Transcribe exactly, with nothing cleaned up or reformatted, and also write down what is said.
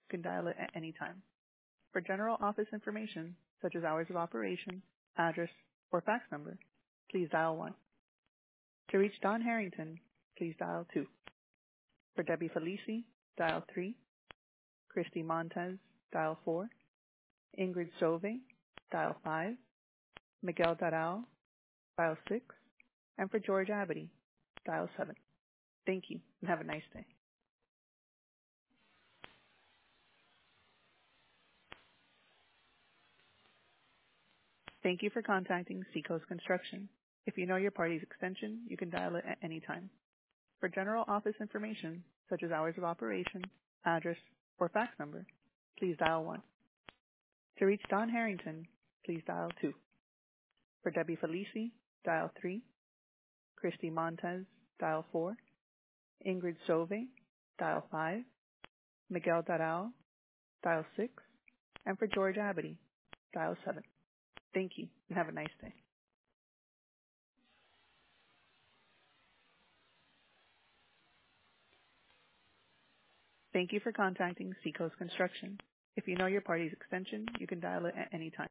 you can dial it at any time. For general office information, such as hours of operation, address, or fax number, please dial one. To reach Don Harrington, please dial two. For Debbie Felici, dial three. Christy Montez, dial four. Ingrid Sove, dial five. Miguel Darao, dial six. And for George Abity, dial seven. Thank you, and have a nice day. Thank you for contacting Seacoast Construction. If you know your party's extension, you can dial it at any time. For general office information, such as hours of operation, address, or fax number, please dial one. To reach Don Harrington, please dial two. For Debbie Felici, dial three. Christy Montez, dial four. Ingrid Sove, dial five. Miguel Darao, dial six. And for George Abity, dial seven. Thank you, and have a nice day. Thank you for contacting Seacoast Construction. If you know your party's extension, you can dial it at any time.